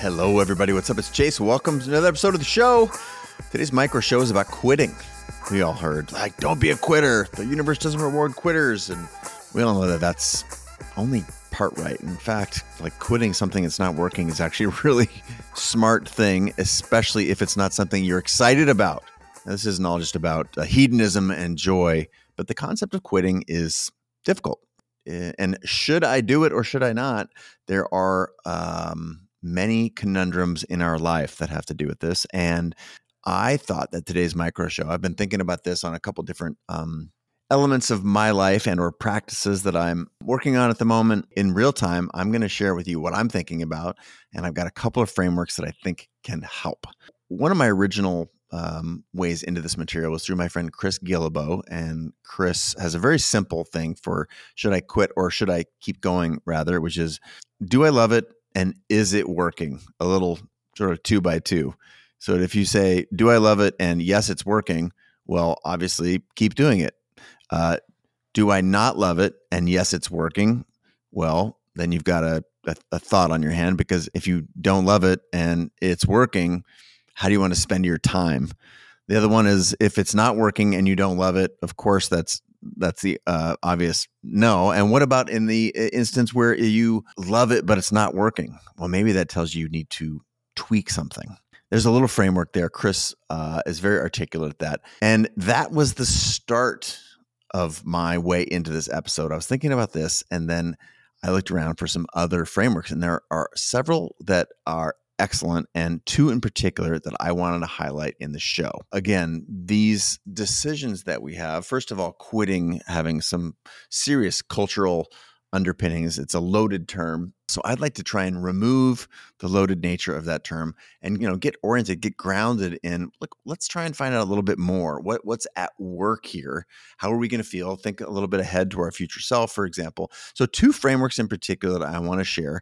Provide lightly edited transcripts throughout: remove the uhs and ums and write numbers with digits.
Hello, everybody. What's up? It's Chase. Welcome to another episode of the show. Today's micro show is about quitting. We all heard, like, don't be a quitter. The universe doesn't reward quitters. And we all know that that's only part right. In fact, like quitting something that's not working is actually a really smart thing, especially if it's not something you're excited about. Now, this isn't all just about hedonism and joy, but the concept of quitting is difficult. And should I do it or should I not? There are many conundrums in our life that have to do with this. And I thought that today's micro show, I've been thinking about this on a couple different elements of my life and or practices that I'm working on at the moment in real time. I'm going to share with you what I'm thinking about. And I've got a couple of frameworks that I think can help. One of my original ways into this material was through my friend Chris Guillebeau. And Chris has a very simple thing for should I quit or should I keep going rather, which is, do I love it and is it working? A little sort of 2x2. So if you say, do I love it and yes, it's working, well, obviously keep doing it. Do I not love it and yes, it's working? Well, then you've got a thought on your hand, because if you don't love it and it's working, how do you want to spend your time? The other one is if it's not working and you don't love it, of course, that's the obvious no. And what about in the instance where you love it, but it's not working? Well, maybe that tells you need to tweak something. There's a little framework there. Chris is very articulate at that. And that was the start of my way into this episode. I was thinking about this, and then I looked around for some other frameworks, and there are several that are excellent, and two in particular that I wanted to highlight in the show. Again, these decisions that we have, first of all, quitting having some serious cultural underpinnings. It's a loaded term. So I'd like to try and remove the loaded nature of that term and, get oriented, get grounded in, look, let's try and find out a little bit more. What's at work here? How are we going to feel? Think a little bit ahead to our future self, for example. So two frameworks in particular that I want to share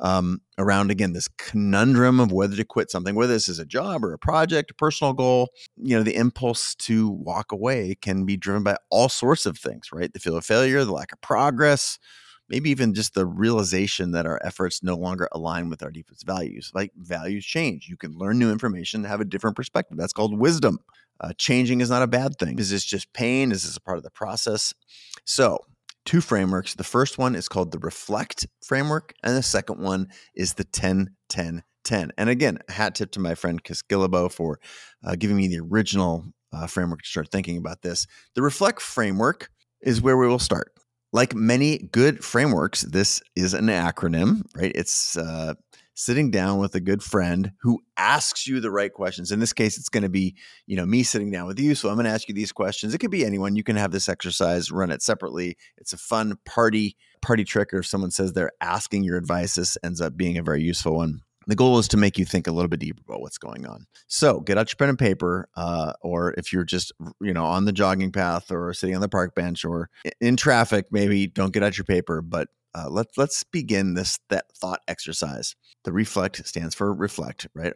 around, again, this conundrum of whether to quit something, whether this is a job or a project, a personal goal. The impulse to walk away can be driven by all sorts of things, right? The fear of failure, the lack of progress, maybe even just the realization that our efforts no longer align with our deepest values. Like, values change. You can learn new information, have a different perspective. That's called wisdom. Changing is not a bad thing. Is this just pain? Is this a part of the process? So, two frameworks. The first one is called the Reflect framework, and the second one is the 10-10-10. And again, a hat tip to my friend Chris Guillebeau for giving me the original framework to start thinking about this. The Reflect framework is where we will start. Like many good frameworks, this is an acronym, right? It's sitting down with a good friend who asks you the right questions. In this case, it's going to be, me sitting down with you. So I'm going to ask you these questions. It could be anyone. You can have this exercise, run it separately. It's a fun party trick. Or if someone says they're asking your advice, this ends up being a very useful one. The goal is to make you think a little bit deeper about what's going on. So get out your pen and paper, or if you're just, on the jogging path or sitting on the park bench or in traffic, maybe don't get out your paper, but let's begin that thought exercise. The Reflect stands for reflect, right?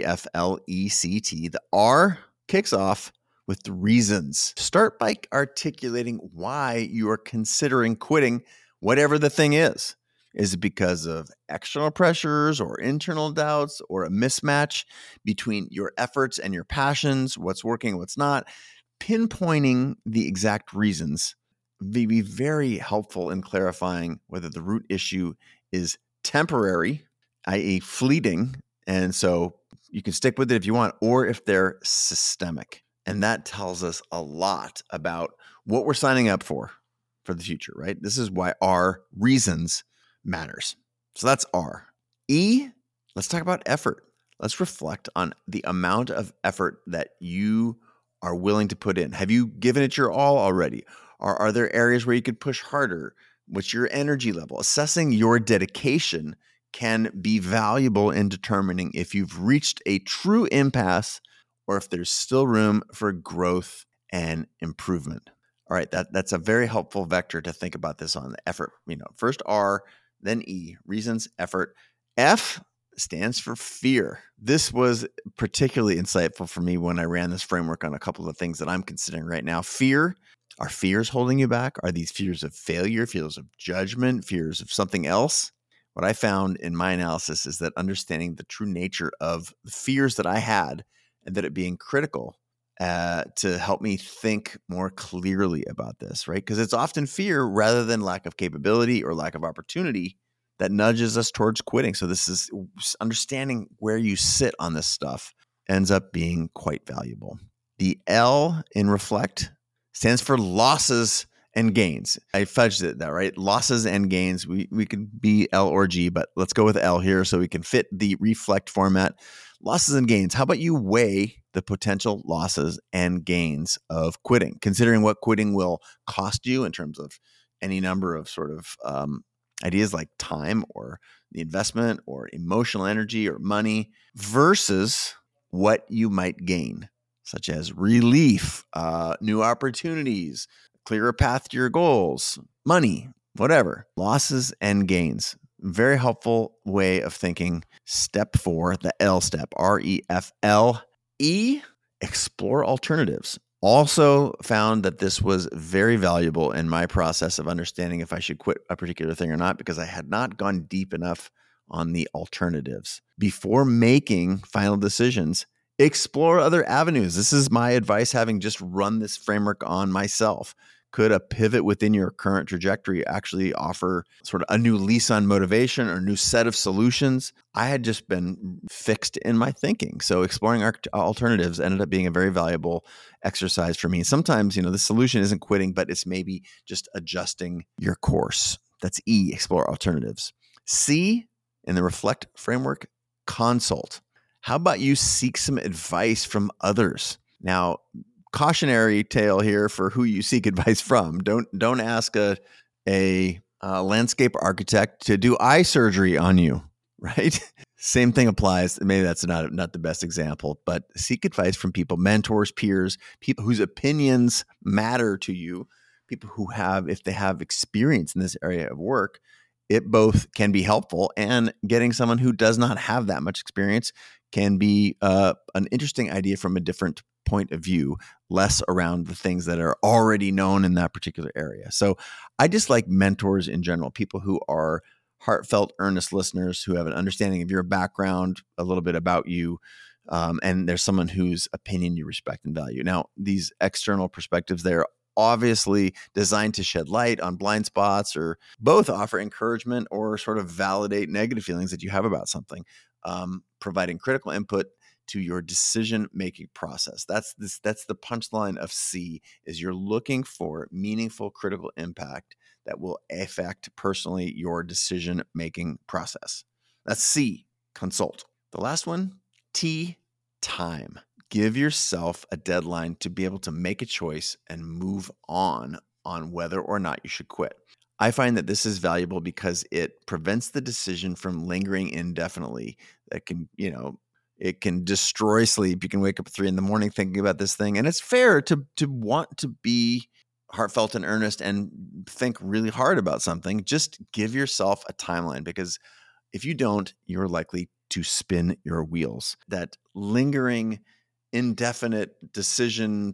REFLECT. The R kicks off with the reasons. Start by articulating why you are considering quitting whatever the thing is. Is it because of external pressures or internal doubts or a mismatch between your efforts and your passions, what's working, what's not? Pinpointing the exact reasons may be very helpful in clarifying whether the root issue is temporary, i.e. fleeting, and so you can stick with it if you want, or if they're systemic. And that tells us a lot about what we're signing up for the future, right? This is why our reasons matters. So that's R. E, let's talk about effort. Let's reflect on the amount of effort that you are willing to put in. Have you given it your all already? Or are there areas where you could push harder? What's your energy level? Assessing your dedication can be valuable in determining if you've reached a true impasse or if there's still room for growth and improvement. All right, that's a very helpful vector to think about this on. The effort. First R, then E, reasons, effort. F stands for fear. This was particularly insightful for me when I ran this framework on a couple of things that I'm considering right now. Fear. Are fears holding you back? Are these fears of failure, fears of judgment, fears of something else? what I found in my analysis is that understanding the true nature of the fears that I had and that it being critical to help me think more clearly about this, right? Because it's often fear rather than lack of capability or lack of opportunity that nudges us towards quitting. So this is understanding where you sit on this stuff ends up being quite valuable. The L in reflect stands for losses and gains. I fudged it that right. Losses and gains. We could be L or G, but let's go with L here so we can fit the reflect format. Losses and gains. How about you weigh the potential losses and gains of quitting, considering what quitting will cost you in terms of any number of sort of ideas like time or the investment or emotional energy or money versus what you might gain, such as relief, new opportunities, clearer path to your goals, money, whatever. Losses and gains. Very helpful way of thinking. Step 4, the L step, REFLE, explore alternatives. Also found that this was very valuable in my process of understanding if I should quit a particular thing or not, because I had not gone deep enough on the alternatives. Before making final decisions, explore other avenues. This is my advice, having just run this framework on myself. Could a pivot within your current trajectory actually offer sort of a new lease on motivation or a new set of solutions? I had just been fixed in my thinking. So exploring alternatives ended up being a very valuable exercise for me. Sometimes, the solution isn't quitting, but it's maybe just adjusting your course. That's E, explore alternatives. C, in the reflect framework, consult. How about you seek some advice from others? Now, cautionary tale here for who you seek advice from. Don't ask a landscape architect to do eye surgery on you, right? Same thing applies. Maybe that's not the best example, but seek advice from people, mentors, peers, people whose opinions matter to you, people who if they have experience in this area of work. It both can be helpful, and getting someone who does not have that much experience can be an interesting idea from a different point of view, less around the things that are already known in that particular area. So I just like mentors in general, people who are heartfelt, earnest listeners who have an understanding of your background, a little bit about you, and there's someone whose opinion you respect and value. Now, these external perspectives, they're obviously designed to shed light on blind spots or both offer encouragement or sort of validate negative feelings that you have about something, providing critical input to your decision-making process. That's the punchline of C, is you're looking for meaningful critical impact that will affect personally your decision-making process. That's C, consult. The last one, T, time. Give yourself a deadline to be able to make a choice and move on whether or not you should quit. I find that this is valuable because it prevents the decision from lingering indefinitely. That can, it can destroy sleep. You can wake up at 3 a.m. thinking about this thing. And it's fair to want to be heartfelt and earnest and think really hard about something. Just give yourself a timeline, because if you don't, you're likely to spin your wheels. That lingering, indefinite decision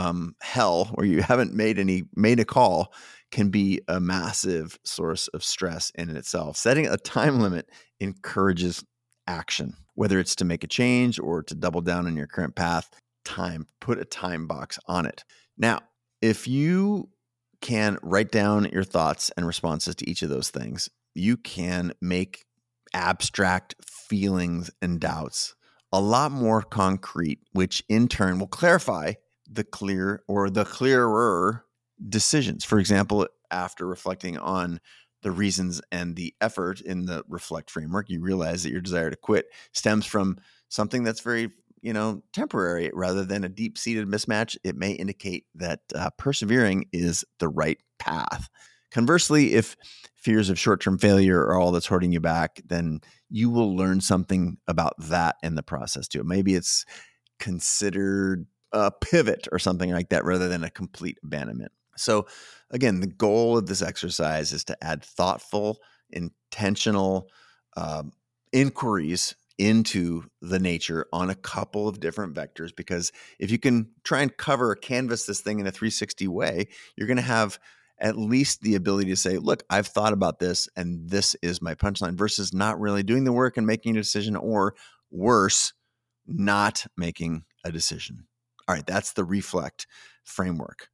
hell where you haven't made a call can be a massive source of stress in itself. Setting a time limit encourages action, whether it's to make a change or to double down on your current path. Put a time box on it. Now, if you can write down your thoughts and responses to each of those things, you can make abstract feelings and doubts a lot more concrete, which in turn will clarify the clearer decisions. For example, after reflecting on the reasons and the effort in the reflect framework, you realize that your desire to quit stems from something that's very, temporary rather than a deep-seated mismatch. It may indicate that persevering is the right path. Conversely, if fears of short-term failure are all that's holding you back, then you will learn something about that in the process too. Maybe it's considered a pivot or something like that rather than a complete abandonment. So again, the goal of this exercise is to add thoughtful, intentional inquiries into the nature on a couple of different vectors, because if you can try and canvas this thing in a 360 way, you're going to have at least the ability to say, look, I've thought about this and this is my punchline, versus not really doing the work and making a decision, or worse, not making a decision. All right, that's the Reflect framework.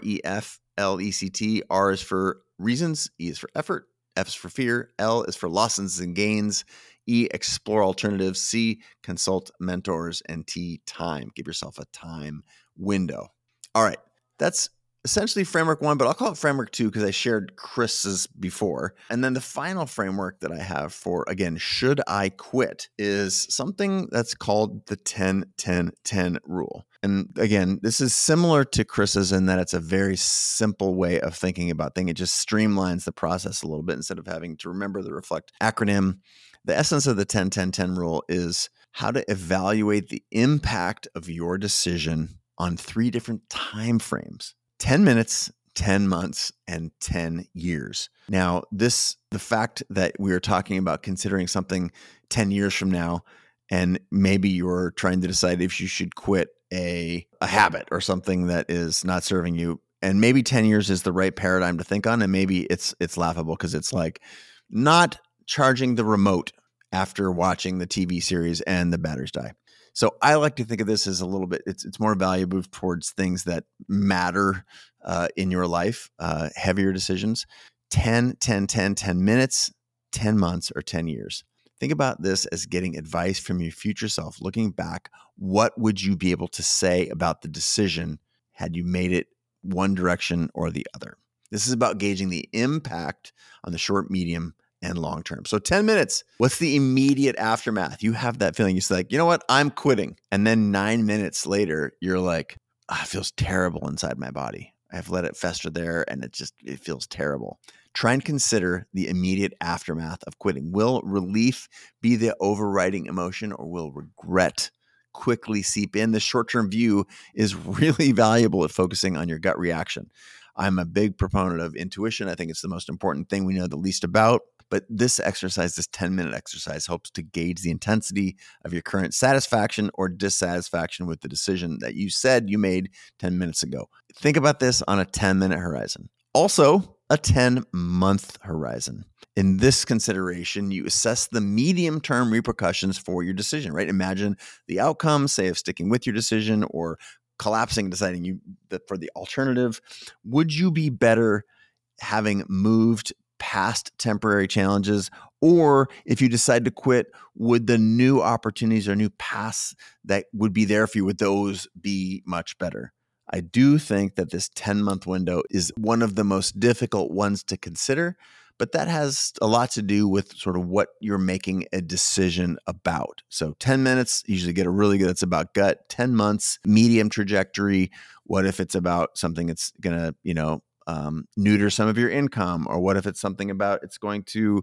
REFLECT. R is for reasons, E is for effort, F is for fear, L is for losses and gains, E, explore alternatives, C, consult mentors, and T, time. Give yourself a time window. All right, that's essentially framework 1, but I'll call it framework 2 because I shared Chris's before. And then the final framework that I have for, again, should I quit, is something that's called the 10-10-10 rule. And again, this is similar to Chris's in that it's a very simple way of thinking about things. It just streamlines the process a little bit instead of having to remember the Reflect acronym. The essence of the 10-10-10 rule is how to evaluate the impact of your decision on 3 different time frames: 10 minutes, 10 months, and 10 years. Now, the fact that we are talking about considering something 10 years from now, and maybe you're trying to decide if you should quit a habit or something that is not serving you, and maybe 10 years is the right paradigm to think on, and maybe it's laughable because it's like not charging the remote after watching the TV series and the batteries die. So I like to think of this as a little bit, it's more valuable towards things that matter in your life, heavier decisions. 10 minutes, 10 months, or 10 years. Think about this as getting advice from your future self. Looking back, what would you be able to say about the decision had you made it one direction or the other? This is about gauging the impact on the short, medium, and long term. So 10 minutes, what's the immediate aftermath? You have that feeling. You say like, you know what? I'm quitting. And then 9 minutes later, you're like, it feels terrible inside my body. I've let it fester there and it feels terrible. Try and consider the immediate aftermath of quitting. Will relief be the overriding emotion, or will regret quickly seep in? The short-term view is really valuable at focusing on your gut reaction. I'm a big proponent of intuition. I think it's the most important thing we know the least about. But this exercise, this 10-minute exercise, helps to gauge the intensity of your current satisfaction or dissatisfaction with the decision that you said you made 10 minutes ago. Think about this on a 10-minute horizon. Also, a 10-month horizon. In this consideration, you assess the medium-term repercussions for your decision, right? Imagine the outcome, say, of sticking with your decision or collapsing, deciding for the alternative. Would you be better having moved past temporary challenges? Or if you decide to quit, would the new opportunities or new paths that would be there for you, would those be much better? I do think that this 10-month window is one of the most difficult ones to consider, but that has a lot to do with sort of what you're making a decision about. So 10 minutes, you usually get a really good, that's about gut. 10 months, medium trajectory. What if it's about something that's going to, neuter some of your income? Or what if it's something about it's going to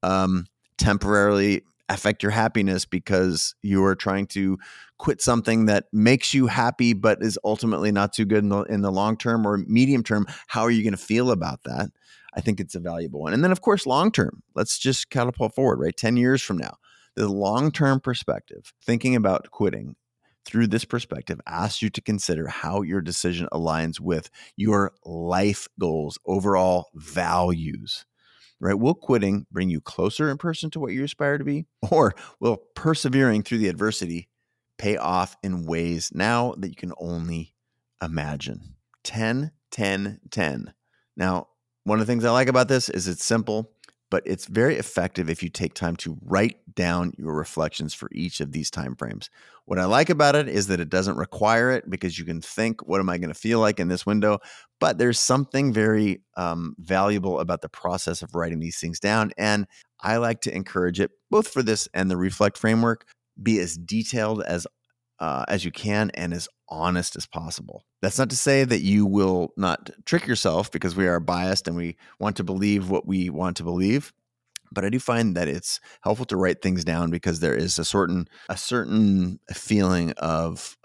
temporarily affect your happiness because you are trying to quit something that makes you happy but is ultimately not too good in the long term or medium term? How are you going to feel about that? I think it's a valuable one. And then, of course, long term. Let's just catapult forward, right? 10 years from now. The long-term perspective, thinking about quitting through this perspective, asks you to consider how your decision aligns with your life goals, overall values, right? Will quitting bring you closer in person to what you aspire to be? Or will persevering through the adversity pay off in ways now that you can only imagine? 10, 10, 10. Now, one of the things I like about this is it's simple, but it's very effective if you take time to write down your reflections for each of these time frames. What I like about it is that it doesn't require it, because you can think, what am I going to feel like in this window? But there's something very valuable about the process of writing these things down. And I like to encourage it, both for this and the Reflect framework, be as detailed as you can and as honest as possible. That's not to say that you will not trick yourself, because we are biased and we want to believe what we want to believe. But I do find that it's helpful to write things down, because there is a certain feeling of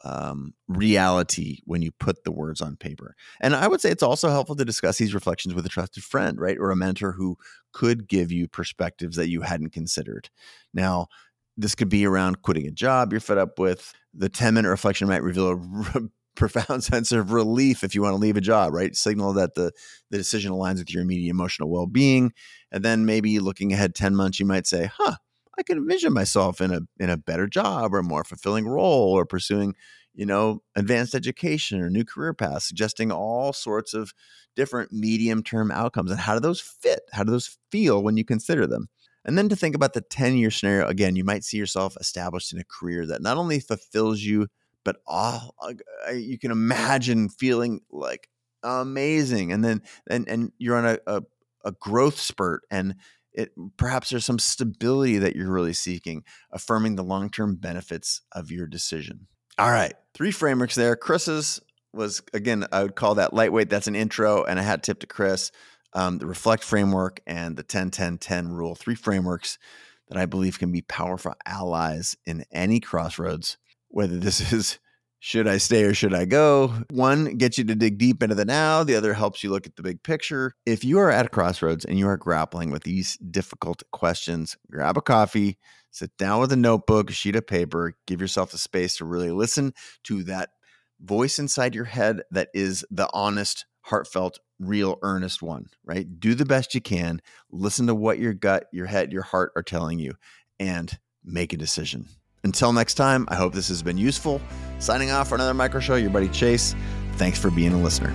reality when you put the words on paper. And I would say it's also helpful to discuss these reflections with a trusted friend, right? Or a mentor who could give you perspectives that you hadn't considered. Now, this could be around quitting a job you're fed up with. The 10-minute reflection might reveal a profound sense of relief if you want to leave a job, right? Signal that the decision aligns with your immediate emotional well-being. And then maybe looking ahead 10 months, you might say, I can envision myself in a better job or a more fulfilling role, or pursuing, advanced education or new career paths, suggesting all sorts of different medium-term outcomes. And how do those fit? How do those feel when you consider them? And then to think about the 10-year scenario, again, you might see yourself established in a career that not only fulfills you, but you can imagine feeling like amazing. And then and you're on a growth spurt, and perhaps there's some stability that you're really seeking, affirming the long-term benefits of your decision. All right, 3 frameworks there. Chris's was, again, I would call that lightweight. That's an intro and a hat tip to Chris. The Reflect framework and the 10-10-10 rule, 3 frameworks that I believe can be powerful allies in any crossroads, whether this is should I stay or should I go? One gets you to dig deep into the now. The other helps you look at the big picture. If you are at a crossroads and you are grappling with these difficult questions, grab a coffee, sit down with a notebook, a sheet of paper, give yourself the space to really listen to that voice inside your head that is the honest, heartfelt, real, earnest one, right? Do the best you can. Listen to what your gut, your head, your heart are telling you, and make a decision. Until next time, I hope this has been useful. Signing off for another Micro Show, your buddy Chase. Thanks for being a listener.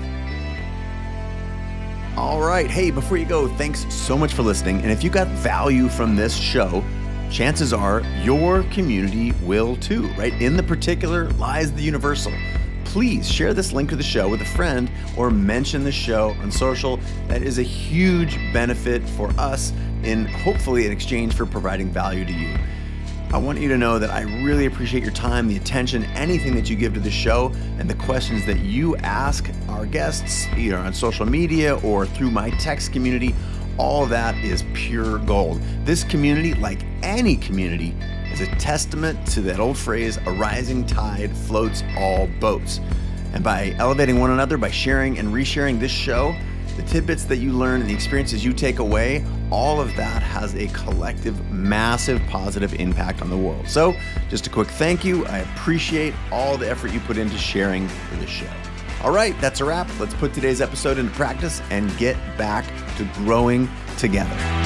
All right. Hey, before you go, thanks so much for listening. And if you got value from this show, chances are your community will too, right? In the particular lies the universal. Please share this link to the show with a friend or mention the show on social. That is a huge benefit for us, hopefully in exchange for providing value to you. I want you to know that I really appreciate your time, the attention, anything that you give to the show, and the questions that you ask our guests, either on social media or through my text community. All of that is pure gold. This community, like any community, is a testament to that old phrase, a rising tide floats all boats. And by elevating one another, by sharing and resharing this show, the tidbits that you learn and the experiences you take away, all of that has a collective, massive positive impact on the world. So just a quick thank you. I appreciate all the effort you put into sharing for this show. All right, that's a wrap. Let's put today's episode into practice and get back to growing together.